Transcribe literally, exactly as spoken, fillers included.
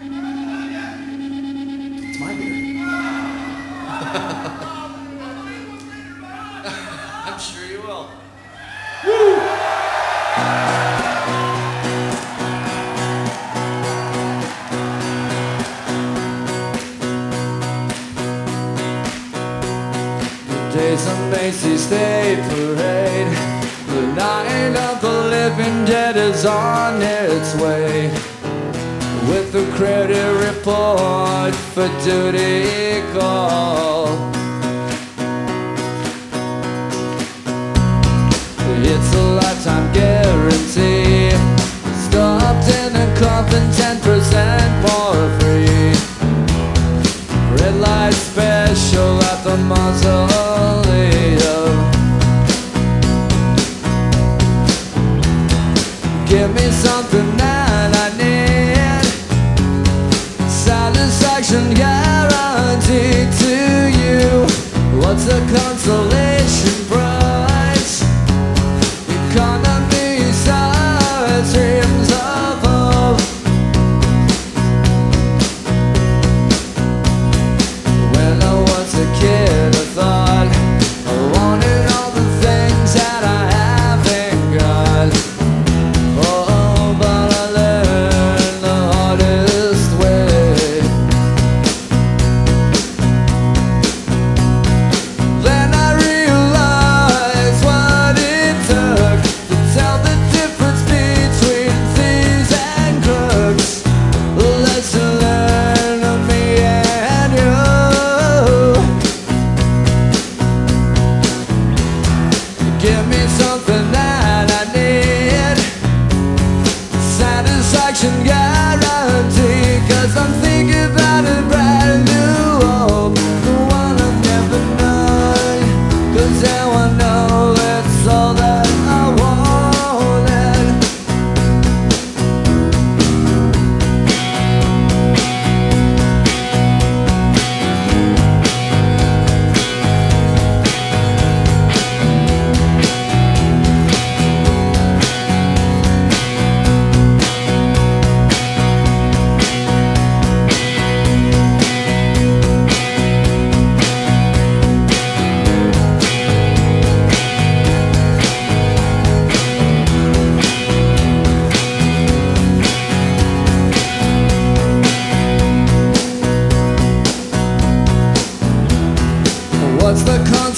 It's my beer. I'm sure you will. Days of Macy's Day Parade, the night of the living dead is on its way, with the credit report for duty call. It's a lifetime guarantee, stopped in a coffin, ten percent more free. Red light special at the mausoleum. Give me something that I need, satisfaction guaranteed to you. What's the consolation price? Economy size dreams of hope. When I was a kid, I thought I wanted all the things that I haven't got. Oh, but I learned the hardest way. Then I realized what it took to tell the difference between thieves and crooks. A lesson learned of me and you. Give me something that I need, satisfaction guarantee. Cause I'm thinking about a brand new hope, the one I've never known. Cause now I know it's all that I wanted. What's the con